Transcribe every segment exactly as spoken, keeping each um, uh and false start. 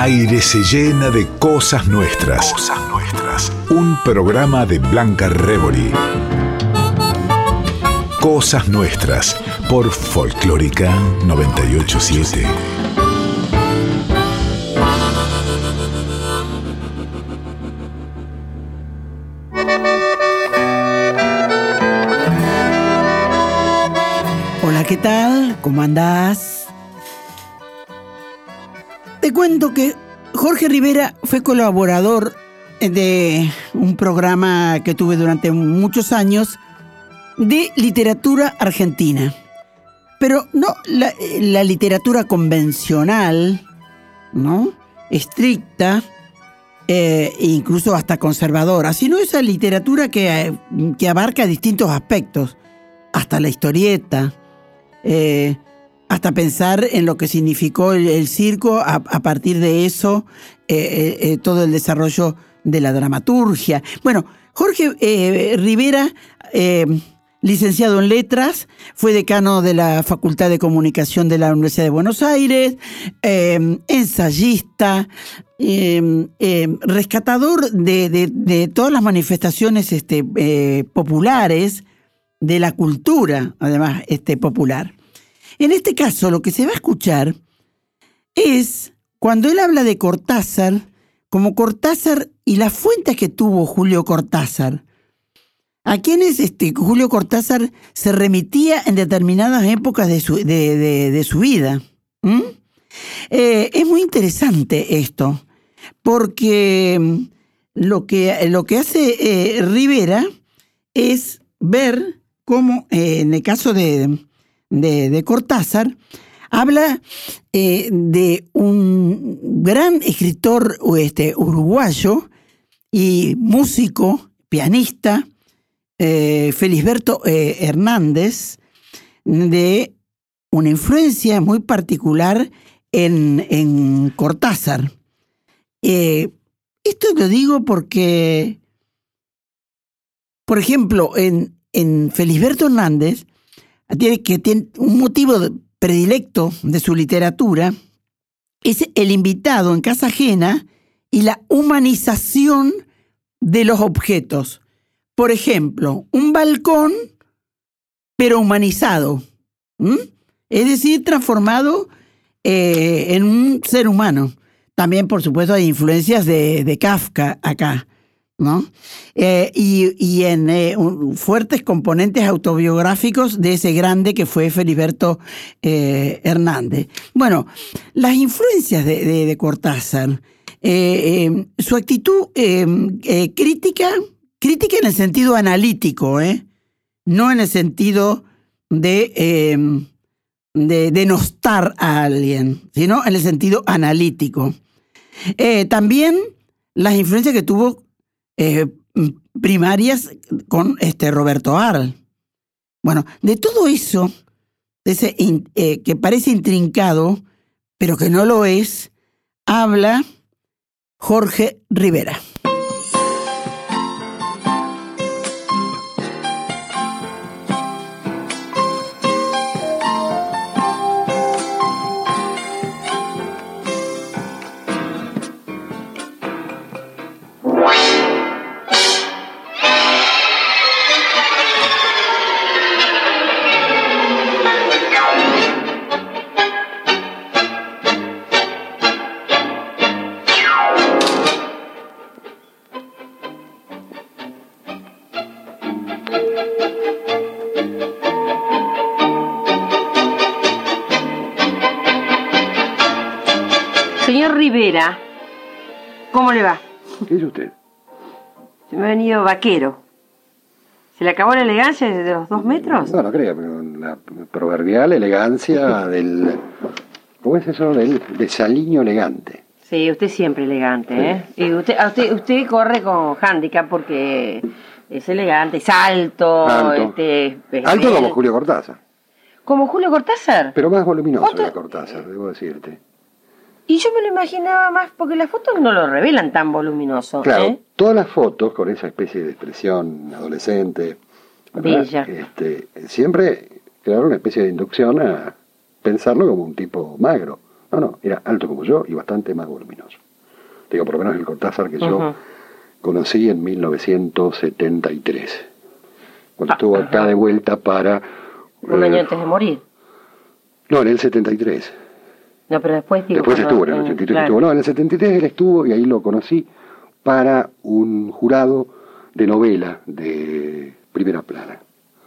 aire se llena de cosas nuestras. Cosas nuestras. Un programa de Blanca Rebori. Cosas nuestras por Folclórica noventa y ocho punto siete. Hola, ¿qué tal? ¿Cómo andás? Te cuento que Jorge Rivera fue colaborador de un programa que tuve durante muchos años de literatura argentina. Pero no la, la literatura convencional, ¿no? Estricta, eh, e incluso hasta conservadora, sino esa literatura que, que abarca distintos aspectos, hasta la historieta, eh, hasta pensar en lo que significó el, el circo, a, a partir de eso, eh, eh, todo el desarrollo de la dramaturgia. Bueno, Jorge eh, Rivera, eh, licenciado en Letras, fue decano de la Facultad de Comunicación de la Universidad de Buenos Aires, eh, ensayista, eh, eh, rescatador de, de, de todas las manifestaciones este, eh, populares, de la cultura, además, este, popular. En este caso, lo que se va a escuchar es cuando él habla de Cortázar, como Cortázar y las fuentes que tuvo Julio Cortázar. ¿A quiénes este, Julio Cortázar se remitía en determinadas épocas de su, de, de, de su vida? ¿Mm? Eh, es muy interesante esto, porque lo que, lo que hace eh, Rivera es ver cómo, eh, en el caso de, de, de Cortázar, habla eh, de un gran escritor este, uruguayo y músico, pianista, eh, Felisberto eh, Hernández, de una influencia muy particular en, en Cortázar. Eh, esto lo digo porque, por ejemplo, en En Felisberto Hernández, tiene, que tiene un motivo predilecto de su literatura, es el invitado en casa ajena y la humanización de los objetos. Por ejemplo, un balcón, pero humanizado. ¿Mm? Es decir, transformado eh, en un ser humano. También, por supuesto, hay influencias de, de Kafka acá, ¿no? Eh, y, y en eh, un, fuertes componentes autobiográficos de ese grande que fue Felisberto eh, Hernández. Bueno, las influencias de, de, de Cortázar, eh, eh, su actitud eh, eh, crítica, crítica en el sentido analítico, ¿eh? No en el sentido de, eh, de denostar a alguien, sino en el sentido analítico. Eh, también las influencias que tuvo Eh, primarias con este Roberto Arlt. Bueno, de todo eso, de ese, eh, que parece intrincado, pero que no lo es, habla Jorge Rivera. Señor Rivera, ¿cómo le va? ¿Qué es usted? Se me ha venido vaquero. ¿Se le acabó la elegancia de los dos metros? No, no creo, pero la proverbial elegancia del... ¿Cómo es eso? Del desaliño elegante. Sí, usted siempre elegante, ¿eh? Sí. Y usted, usted, usted corre con handicap porque es elegante, es alto. Alto, este, es alto bien. Como Julio Cortázar. ¿Como Julio Cortázar? Pero más voluminoso ¿Otro? que Cortázar, debo decirte. Y yo me lo imaginaba más, porque las fotos no lo revelan tan voluminoso. Claro, ¿eh? Todas las fotos con esa especie de expresión adolescente, bella, este, siempre crearon una especie de inducción a pensarlo como un tipo magro, ¿no? No, no, era alto como yo y bastante más voluminoso. Digo, por lo menos el Cortázar que yo uh-huh. conocí en mil novecientos setenta y tres, cuando ah, estuvo acá uh-huh. de vuelta para... Un eh, año antes de morir. No, en el setenta y tres. No, pero después... Digo, después estuvo, en el ochenta y tres claro. estuvo. No, en el setenta y tres él estuvo y ahí lo conocí para un jurado de novela de primera plana.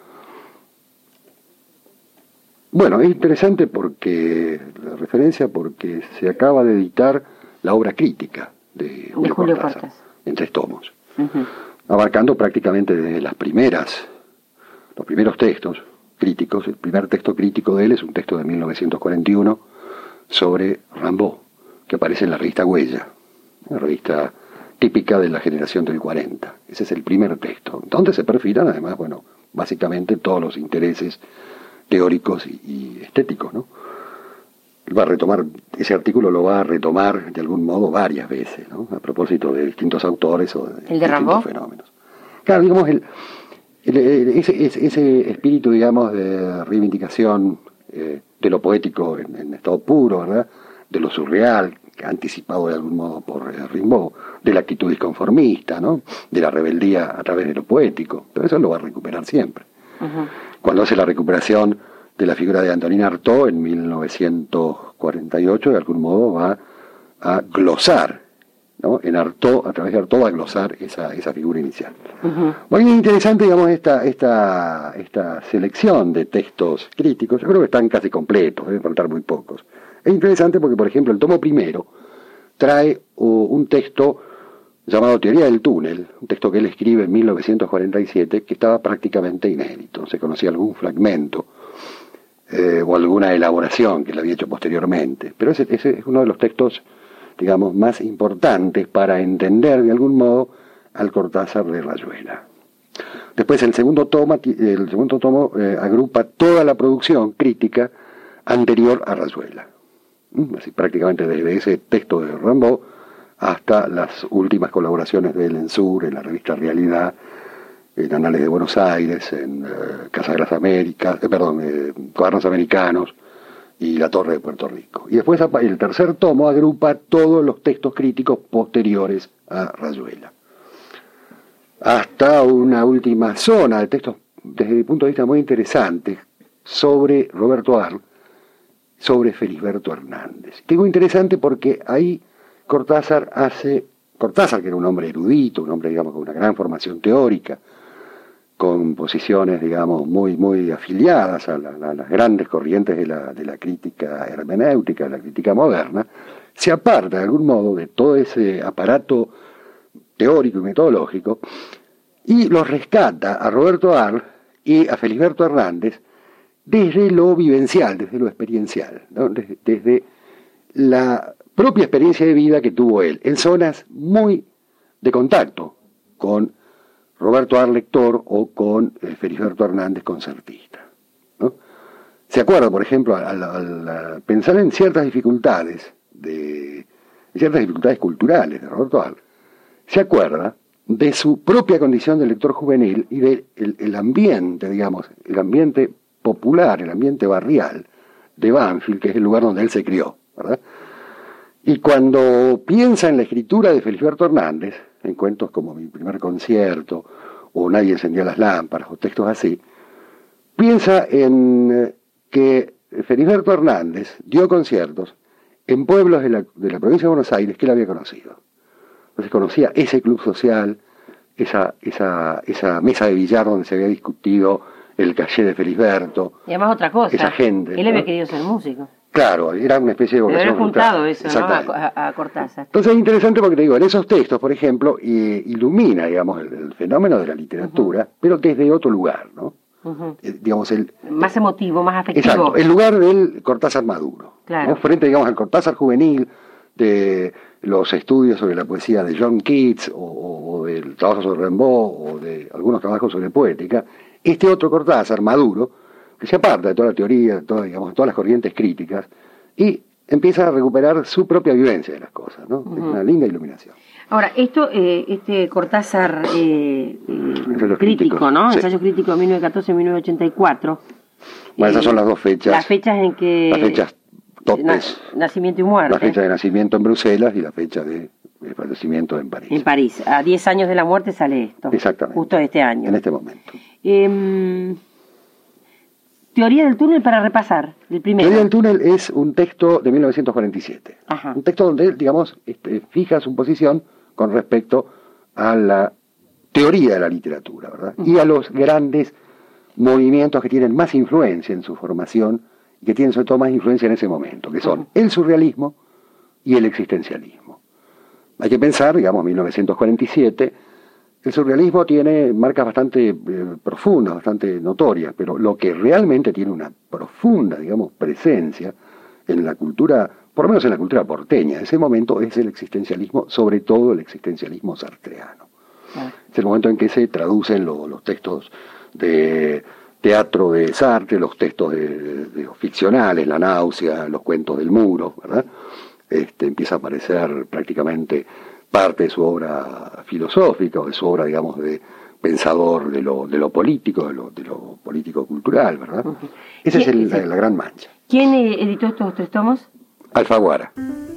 Bueno, es interesante porque, la referencia, porque se acaba de editar la obra crítica de Julio, de Julio Cortázar, Cortázar, en tres tomos, uh-huh. abarcando prácticamente desde las primeras, los primeros textos críticos. El primer texto crítico de él es un texto de mil novecientos cuarenta y uno sobre Rimbaud, que aparece en la revista Huella, una revista típica de la generación del cuarenta. Ese es el primer texto, donde se perfilan además, bueno, básicamente todos los intereses teóricos y, y estéticos, ¿no? Va a retomar, ese artículo lo va a retomar de algún modo varias veces, ¿no? A propósito de distintos autores o de, ¿El de distintos Rimbaud? Fenómenos. Claro, digamos, el, el, el, ese, ese, ese espíritu, digamos, de reivindicación eh, de lo poético en, en estado puro, ¿verdad? De lo surreal, anticipado de algún modo por eh, Rimbaud, de la actitud disconformista, ¿no? De la rebeldía a través de lo poético. Pero eso lo va a recuperar siempre. Uh-huh. Cuando hace la recuperación de la figura de Antonin Artaud en mil novecientos cuarenta y ocho, de algún modo va a glosar, ¿no? En Artaud, a través de Artaud va a glosar esa, esa figura inicial. Uh-huh. Muy interesante, digamos, esta, esta, esta selección de textos críticos. Yo creo que están casi completos, deben faltar muy pocos. Es interesante porque, por ejemplo, el tomo primero trae uh, un texto llamado Teoría del Túnel, un texto que él escribe en mil novecientos cuarenta y siete, que estaba prácticamente inédito. Se conocía algún fragmento eh, o alguna elaboración que él había hecho posteriormente. Pero ese, ese es uno de los textos, digamos, más importantes para entender de algún modo al Cortázar de Rayuela. Después el segundo tomo, el segundo tomo eh, agrupa toda la producción crítica anterior a Rayuela. ¿Mm? Así prácticamente desde ese texto de Rimbaud hasta las últimas colaboraciones de él en Sur, en la revista Realidad, en Anales de Buenos Aires, en eh, Casa de las Américas, eh, perdón, eh, Cuadernos Americanos y La Torre de Puerto Rico. Y después el tercer tomo agrupa todos los textos críticos posteriores a Rayuela. Hasta una última zona de textos, desde mi punto de vista muy interesantes, sobre Roberto Arlt, sobre Felisberto Hernández. Digo interesante porque ahí Cortázar hace, Cortázar que era un hombre erudito, un hombre, digamos, con una gran formación teórica, con posiciones, digamos, muy, muy afiliadas a, la, a las grandes corrientes de la, de la crítica hermenéutica, de la crítica moderna, se aparta de algún modo de todo ese aparato teórico y metodológico y los rescata a Roberto Arlt y a Felisberto Hernández desde lo vivencial, desde lo experiencial, ¿no? desde, desde la propia experiencia de vida que tuvo él, en zonas muy de contacto con Roberto Arlt lector o con eh, Felisberto Hernández concertista, ¿no? Se acuerda, por ejemplo, al, al, al pensar en ciertas dificultades, de, en ciertas dificultades culturales de Roberto Arlt, se acuerda de su propia condición de lector juvenil y del de el ambiente, digamos, el ambiente popular, el ambiente barrial de Banfield, que es el lugar donde él se crió, ¿verdad? Y cuando piensa en la escritura de Felisberto Hernández, en cuentos como Mi primer concierto, o Nadie encendía las lámparas, o textos así, piensa en que Felisberto Hernández dio conciertos en pueblos de la, de la provincia de Buenos Aires que él había conocido. Entonces conocía ese club social, esa, esa, esa mesa de billar donde se había discutido el caché de Felisberto. Y además otra cosa, esa gente, él ¿no? había querido ser músico. Claro, era una especie de vocación. Pero juntado eso, ¿no? A, a Cortázar. Entonces es interesante porque te digo, en esos textos, por ejemplo, eh, ilumina, digamos, el, el fenómeno de la literatura, uh-huh. pero desde otro lugar, ¿no? Uh-huh. Eh, digamos, el, más emotivo, más afectivo. Exacto, el lugar del Cortázar maduro. Claro. ¿No? Frente, digamos, al Cortázar juvenil, de los estudios sobre la poesía de John Keats, o, o del trabajo sobre Rimbaud, o de algunos trabajos sobre poética, este otro Cortázar maduro, que se aparta de toda la teoría, de todas, digamos, de todas las corrientes críticas, y empieza a recuperar su propia vivencia de las cosas, ¿no? Uh-huh. Es una linda iluminación. Ahora, esto, eh, este Cortázar eh, eh, crítico, ¿no? Sí. Ensayo crítico de mil novecientos catorce a mil novecientos ochenta y cuatro. Bueno, eh, esas son las dos fechas. Las fechas en que... Las fechas topes. Na, nacimiento y muerte. La fecha de nacimiento en Bruselas y la fecha de, de fallecimiento en París. En París. A diez años de la muerte sale esto. Exactamente. Justo este año. En este momento. Eh, Teoría del túnel para repasar, el primero. Teoría del túnel es un texto de mil novecientos cuarenta y siete. Ajá. Un texto donde él, digamos, este, fija su posición con respecto a la teoría de la literatura, ¿verdad? Uh-huh. Y a los grandes movimientos que tienen más influencia en su formación y que tienen sobre todo más influencia en ese momento, que son uh-huh. el surrealismo y el existencialismo. Hay que pensar, digamos, mil novecientos cuarenta y siete, el surrealismo tiene marcas bastante eh, profundas, bastante notorias, pero lo que realmente tiene una profunda, digamos, presencia en la cultura, por lo menos en la cultura porteña, en ese momento es el existencialismo, sobre todo el existencialismo sartreano. Ah. Es el momento en que se traducen lo, los textos de teatro de Sartre, los textos de, de, de los ficcionales, La náusea, los cuentos del muro, ¿verdad? Este, empieza a aparecer prácticamente parte de su obra filosófica o de su obra, digamos, de pensador de lo, de lo político, de lo, de lo político-cultural, ¿verdad? Uh-huh. Esa es el, la, la gran mancha. ¿Quién editó estos tres tomos? Alfaguara.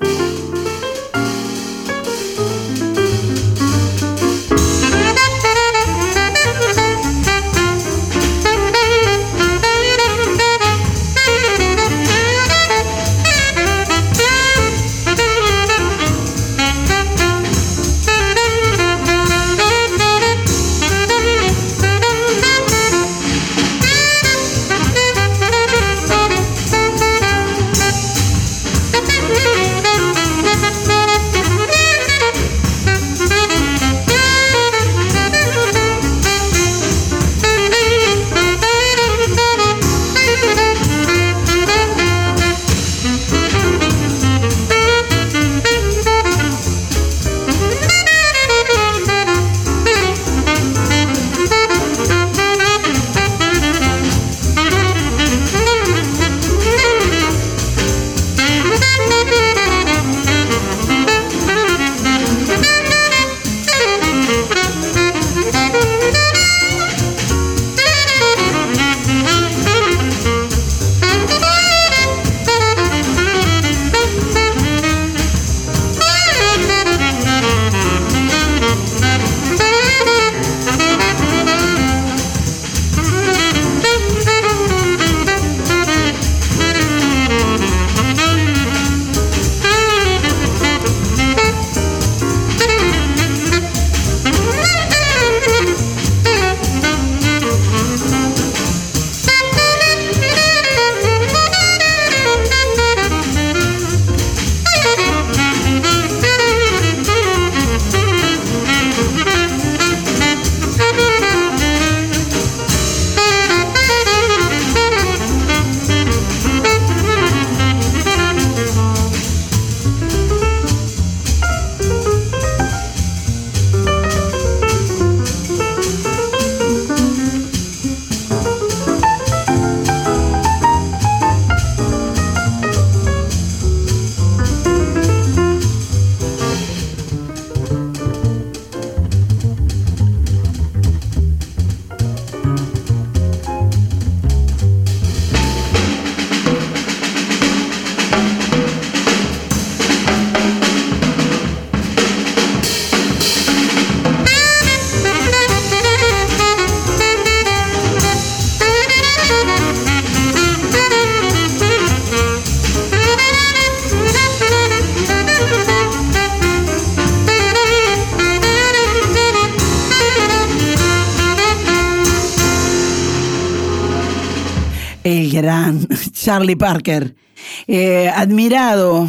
El gran Charlie Parker, eh, admirado,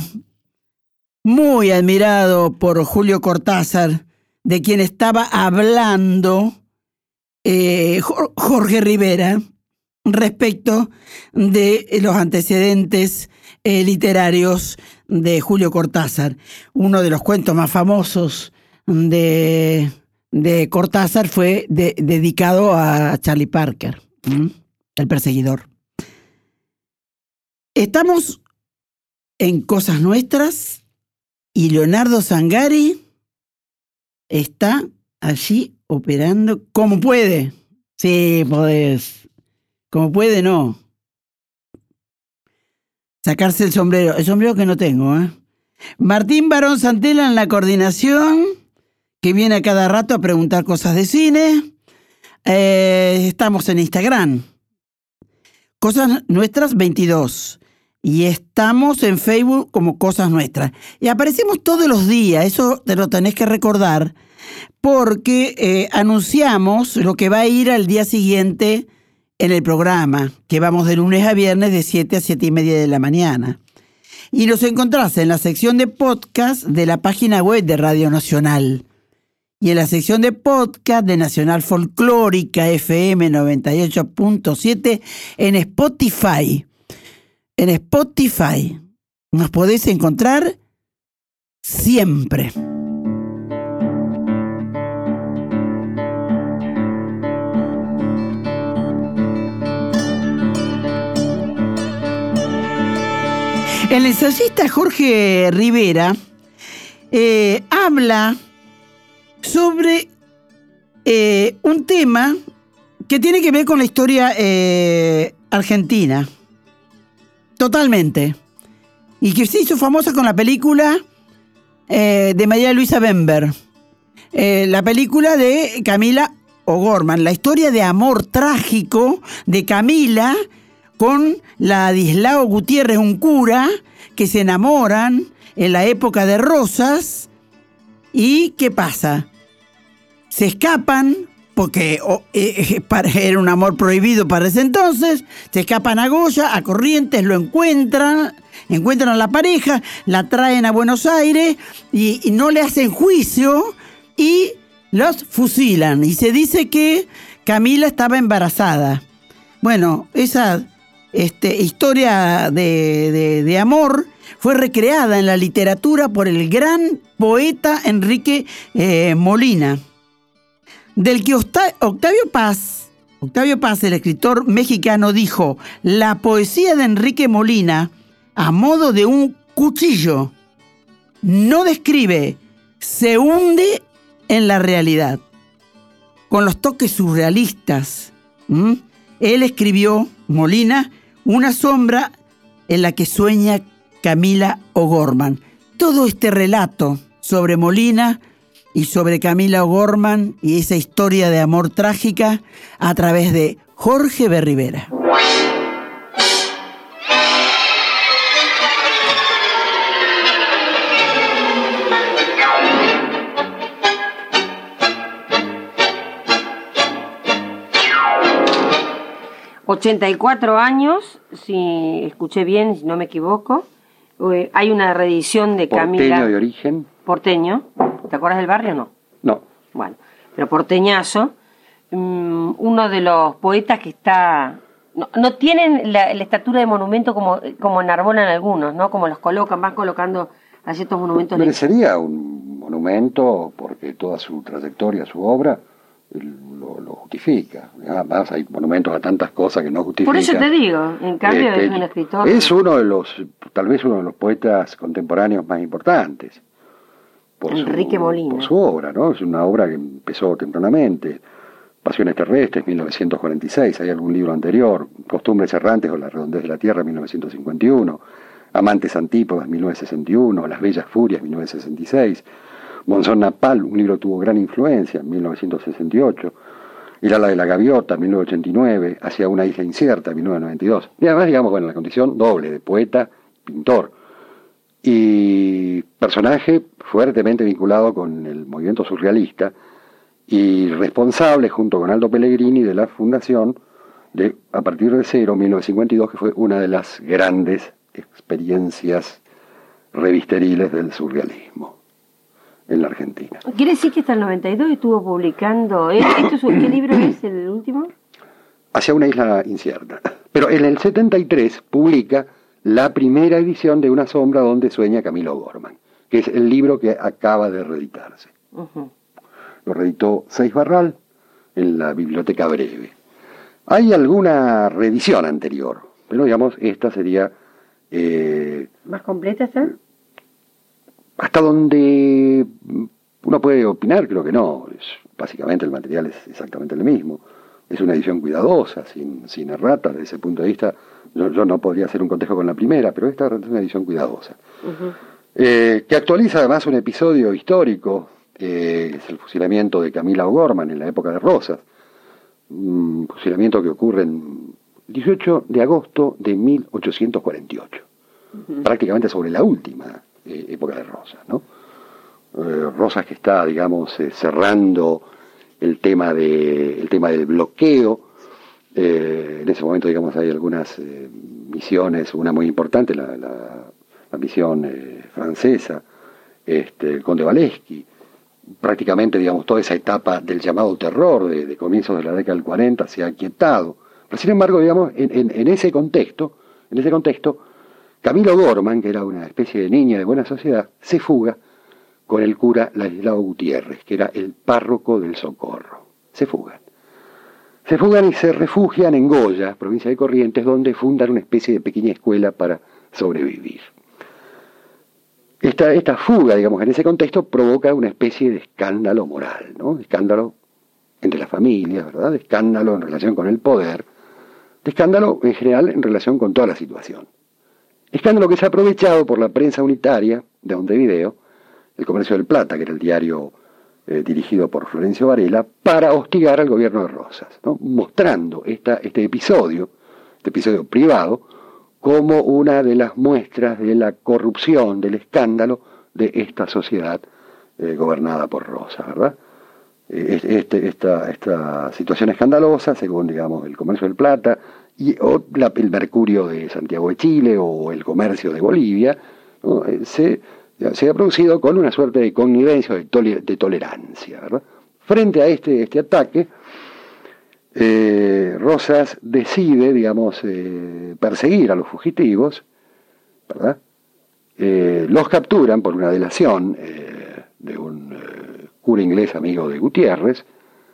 muy admirado por Julio Cortázar, de quien estaba hablando eh, Jorge Rivera respecto de los antecedentes eh, literarios de Julio Cortázar. Uno de los cuentos más famosos de, de Cortázar fue de, dedicado a Charlie Parker, ¿m? El perseguidor. Estamos en Cosas Nuestras y Leonardo Zangari está allí operando como puede. Sí, podés. Como puede, no. sacarse el sombrero, el sombrero que no tengo, ¿eh? Martín Barón Santela en la coordinación, que viene a cada rato a preguntar cosas de cine. Eh, estamos en Instagram, Cosas Nuestras veintidós, y estamos en Facebook como Cosas Nuestras. Y aparecemos todos los días, eso te lo tenés que recordar, porque eh, anunciamos lo que va a ir al día siguiente en el programa, que vamos de lunes a viernes de siete a siete y media de la mañana. Y nos encontrás en la sección de podcast de la página web de Radio Nacional y en la sección de podcast de Nacional Folclórica F M noventa y ocho punto siete en Spotify. En Spotify nos podéis encontrar siempre. El ensayista Jorge Rivera eh, habla sobre eh, un tema que tiene que ver con la historia eh, argentina, totalmente, y que se hizo famosa con la película eh, de María Luisa Bember, eh, la película de Camila O'Gorman, la historia de amor trágico de Camila con Ladislao Gutiérrez, un cura, que se enamoran en la época de Rosas. ¿Y qué pasa? Se escapan, porque oh, eh, era un amor prohibido para ese entonces, se escapan a Goya, a Corrientes, lo encuentran, encuentran a la pareja, la traen a Buenos Aires y, y no le hacen juicio y los fusilan. Y se dice que Camila estaba embarazada. Bueno, esa este, historia de, de, de amor fue recreada en la literatura por el gran poeta Enrique eh, Molina, del que Octavio Paz, Octavio Paz, el escritor mexicano, dijo: la poesía de Enrique Molina, a modo de un cuchillo, no describe, se hunde en la realidad. Con los toques surrealistas, ¿m? Él escribió, Molina, una sombra en la que sueña Camila O'Gorman. Todo este relato sobre Molina y sobre Camila O'Gorman y esa historia de amor trágica a través de Jorge B. Rivera. ochenta y cuatro años, si escuché bien, si no me equivoco. Eh, hay una reedición de Camila. Porteño de origen. Porteño. ¿Te acuerdas del barrio o no? No. Bueno, pero porteñazo. Um, uno de los poetas que está... No, no tienen la, la estatura de monumento como, como enarbolan algunos, ¿no? Como los colocan, van colocando a ciertos monumentos. Merecería un monumento porque toda su trayectoria, su obra, lo, lo justifica. Además hay monumentos a tantas cosas que no justifican. Por eso te digo, en cambio este, es un escritor. Es uno de los, tal vez uno de los poetas contemporáneos más importantes. Por Enrique su, Molina. Por su obra, ¿no? Es una obra que empezó tempranamente. Pasiones terrestres, mil novecientos cuarenta y seis, hay algún libro anterior. Costumbres errantes o La redondez de la tierra, mil novecientos cincuenta y uno. Amantes antípodas, mil novecientos sesenta y uno. Las bellas furias, mil novecientos sesenta y seis. Monzón Napal, un libro que tuvo gran influencia, en mil novecientos sesenta y ocho. El ala de la gaviota, mil novecientos ochenta y nueve. Hacia una isla incierta, mil novecientos noventa y dos. Y además, digamos, bueno, la condición doble de poeta, pintor. Y personaje fuertemente vinculado con el movimiento surrealista y responsable, junto con Aldo Pellegrini, de la fundación de A partir de cero, mil novecientos cincuenta y dos, que fue una de las grandes experiencias revisteriles del surrealismo en la Argentina. ¿Quiere decir que hasta el noventa y dos estuvo publicando? ¿Esto es, ¿Qué libro es el último? Hacia una isla incierta. Pero en el setenta y tres publica la primera edición de Una sombra donde sueña Camila O'Gorman, que es el libro que acaba de reeditarse. Uh-huh. Lo reeditó Seis Barral en la Biblioteca Breve. Hay alguna reedición anterior, pero digamos, esta sería... Eh, ¿Más completa está? Hasta donde uno puede opinar, creo que no. Es, básicamente el material es exactamente el mismo. es una edición cuidadosa, sin, sin erratas. Desde ese punto de vista, yo, yo no podría hacer un cotejo con la primera, pero esta es una edición cuidadosa. Uh-huh. Eh, que actualiza además un episodio histórico, eh, es el fusilamiento de Camila O'Gorman en la época de Rosas. Un fusilamiento que ocurre el dieciocho de agosto de mil ochocientos cuarenta y ocho, uh-huh. prácticamente sobre la última eh, época de Rosas, ¿no? Eh, Rosas que está, digamos, eh, cerrando el tema de el tema del bloqueo. Eh, en ese momento, digamos, hay algunas eh, misiones, una muy importante, la, la, la misión eh, francesa, este, el Conde Walewski. Prácticamente, digamos, toda esa etapa del llamado terror de, de comienzos de la década del cuarenta se ha aquietado. Pero sin embargo, digamos, en, en, en ese contexto, en ese contexto, Camila O'Gorman, que era una especie de niña de buena sociedad, se fuga con el cura Ladislao Gutiérrez, que era el párroco del Socorro. Se fugan. Se fugan y se refugian en Goya, provincia de Corrientes, donde fundan una especie de pequeña escuela para sobrevivir. Esta, esta fuga, digamos, en ese contexto provoca una especie de escándalo moral, ¿no? Escándalo entre las familias, ¿verdad? De escándalo en relación con el poder, de escándalo en general en relación con toda la situación. Escándalo que se ha aprovechado por la prensa unitaria de Montevideo, el Comercio del Plata, que era el diario eh, dirigido por Florencio Varela, para hostigar al gobierno de Rosas, ¿no? Mostrando esta, este episodio, este episodio privado, como una de las muestras de la corrupción, del escándalo de esta sociedad eh, gobernada por Rosas, ¿verdad? Este, esta, esta situación escandalosa, según, digamos, el Comercio del Plata, y, o la, el Mercurio de Santiago de Chile, o el Comercio de Bolivia, ¿no? se, se ha producido con una suerte de connivencia, de, tole, de tolerancia, ¿verdad? Frente a este, este ataque, Eh, Rosas decide, digamos, eh, perseguir a los fugitivos, ¿verdad? Eh, los capturan por una delación eh, de un eh, cura inglés amigo de Gutiérrez,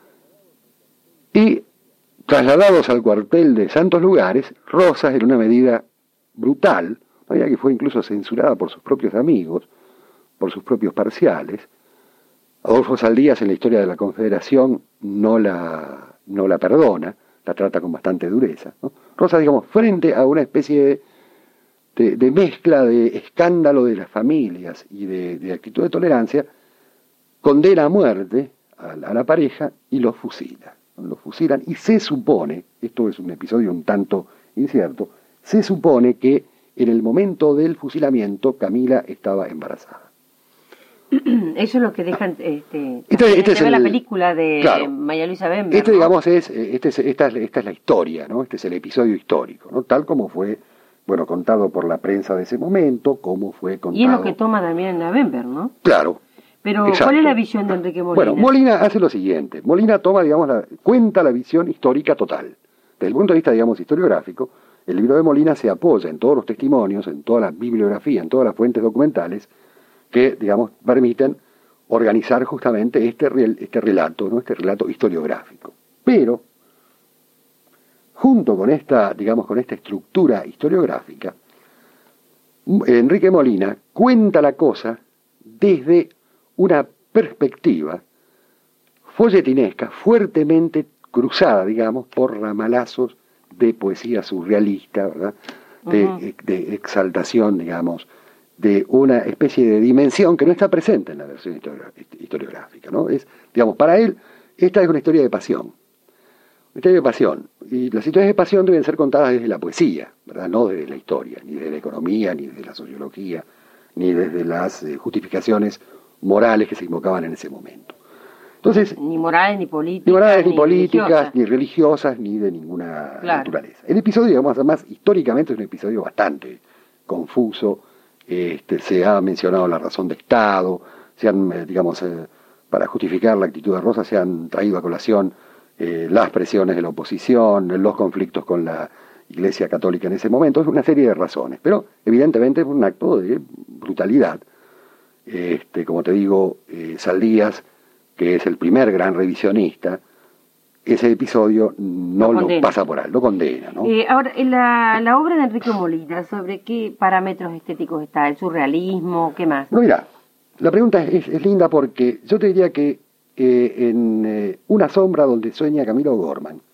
y trasladados al cuartel de Santos Lugares, Rosas, en una medida brutal, ¿no? Que fue incluso censurada por sus propios amigos, por sus propios parciales. Adolfo Saldías, en la historia de la Confederación, no la no la perdona, la trata con bastante dureza, ¿no? Rosas, digamos, frente a una especie de, de, de mezcla de escándalo de las familias y de, de actitud de tolerancia, condena a muerte a la, a la pareja y los fusila, ¿no? Los fusilan, y se supone, esto es un episodio un tanto incierto, se supone que en el momento del fusilamiento Camila estaba embarazada. Eso es lo que dejan este, este, este es el, la película de claro, María Luisa Bember, este, ¿no? digamos, es, este es, esta, es, esta es la historia, ¿no? Este es el episodio histórico, ¿no? Tal como fue, bueno, contado por la prensa de ese momento, como fue contado. Y es lo que toma también la Bember, ¿no? Claro. Pero, exacto. ¿cuál es la visión de Enrique Molina? Bueno, Molina hace lo siguiente. Molina toma, digamos, la, cuenta la visión histórica total. Desde el punto de vista, digamos, historiográfico, el libro de Molina se apoya en todos los testimonios, en toda la bibliografía, en todas las fuentes documentales que, digamos, permiten organizar justamente este, este relato, ¿no? Este relato historiográfico. Pero, junto con esta, digamos, con esta estructura historiográfica, Enrique Molina cuenta la cosa desde una perspectiva folletinesca fuertemente cruzada, digamos, por ramalazos de poesía surrealista, ¿verdad? De, uh-huh. de exaltación, digamos, de una especie de dimensión que no está presente en la versión historiográfica, ¿no? Es, digamos, para él, esta es una historia de pasión. Una historia de pasión. Y las historias de pasión deben ser contadas desde la poesía, ¿verdad? No desde la historia, ni desde la economía, ni desde la sociología, ni desde las eh, justificaciones morales que se invocaban en ese momento. Entonces, ni morales, ni políticas, ni, morales, ni, ni políticas, religiosas. ni religiosas, ni de ninguna claro. naturaleza. El episodio, digamos, además, históricamente es un episodio bastante confuso. Este, se ha mencionado la razón de Estado, se han, digamos, eh, para justificar la actitud de Rosas, se han traído a colación eh, las presiones de la oposición, los conflictos con la Iglesia Católica en ese momento, es una serie de razones, pero evidentemente es un acto de brutalidad. Este, como te digo, eh, Saldías, que es el primer gran revisionista, ese episodio no lo, lo pasa por alto, lo condena, ¿no? Eh, ahora, la, la obra de Enrique Molina, ¿sobre qué parámetros estéticos está? ¿El surrealismo? ¿Qué más? No, mira, la pregunta es, es linda porque yo te diría que eh, en eh, Una sombra donde sueña Camila O'Gorman,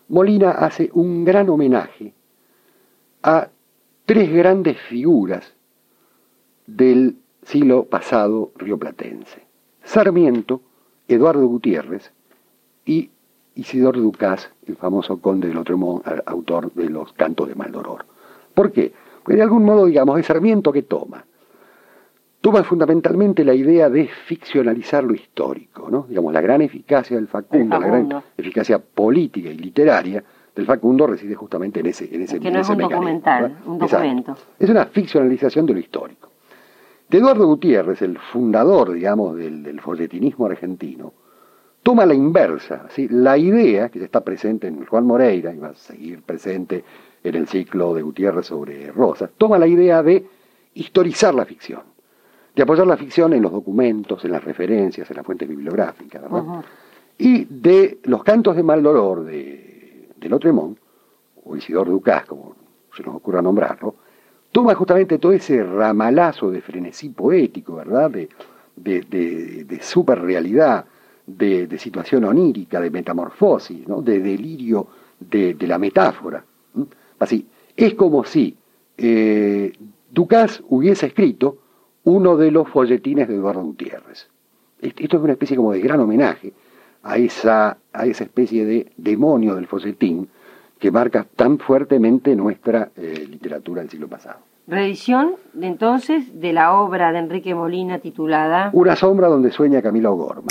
Molina hace un gran homenaje a tres grandes figuras del siglo pasado rioplatense: Sarmiento, Eduardo Gutiérrez y Isidor Ducás, el famoso conde de Lautréamont, autor de los Cantos de Maldoror. ¿Por qué? Porque de algún modo, digamos, es Sarmiento que toma. Toma fundamentalmente la idea de ficcionalizar lo histórico, ¿no? Digamos, la gran eficacia del Facundo, la gran eficacia política y literaria del Facundo reside justamente en ese en ese es que no es un documental, ¿verdad? Un documento. Exacto. Es una ficcionalización de lo histórico. De Eduardo Gutiérrez, el fundador, digamos, del, del folletinismo argentino, toma la inversa, ¿sí? La idea que ya está presente en Juan Moreira y va a seguir presente en el ciclo de Gutiérrez sobre Rosas, toma la idea de historizar la ficción, de apoyar la ficción en los documentos, en las referencias, en las fuentes bibliográficas, ¿verdad? Uh-huh. Y de los Cantos de Maldoror de, de Lautréamont, o Isidor Ducás, como se nos ocurra nombrarlo, toma justamente todo ese ramalazo de frenesí poético, ¿verdad? De, de, de, de superrealidad, de, de situación onírica, de metamorfosis, ¿no? De delirio de, de la metáfora. ¿Mm? Así, es como si eh, Ducás hubiese escrito uno de los folletines de Eduardo Gutiérrez. Esto es una especie como de gran homenaje a esa, a esa especie de demonio del folletín que marca tan fuertemente nuestra eh, literatura del siglo pasado. Reedición, entonces, de la obra de Enrique Molina titulada Una sombra donde sueña Camila O'Gorman.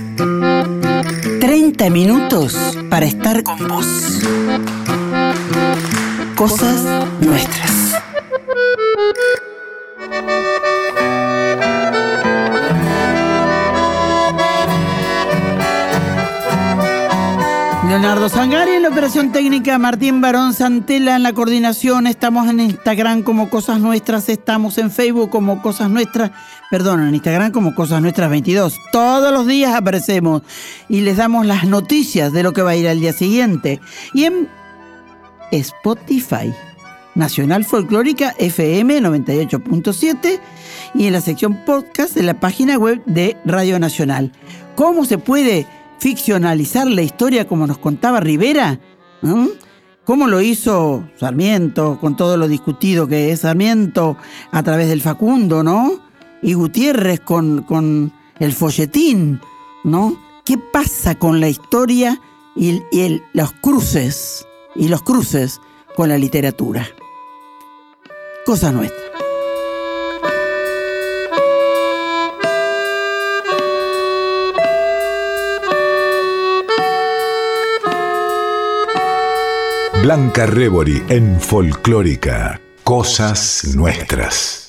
treinta minutos para estar con vos. Cosas nuestras. Leonardo Sangari en la operación técnica, Martín Barón Santela en la coordinación. Estamos en Instagram como Cosas Nuestras, estamos en Facebook como Cosas Nuestras, perdón, en Instagram como Cosas Nuestras veintidós. Todos los días aparecemos y les damos las noticias de lo que va a ir al día siguiente. Y en Spotify, Nacional Folclórica F M noventa y ocho punto siete y en la sección podcast de la página web de Radio Nacional. ¿Cómo se puede ficcionalizar la historia como nos contaba Rivera? ¿Mm? ¿Cómo lo hizo Sarmiento, con todo lo discutido que es Sarmiento a través del Facundo, ¿no? Y Gutiérrez con, con el folletín, ¿no? ¿Qué pasa con la historia y, y el, los cruces, y los cruces con la literatura? Cosa nuestra. Blanca Rebori en Folclórica, Cosas Nuestras.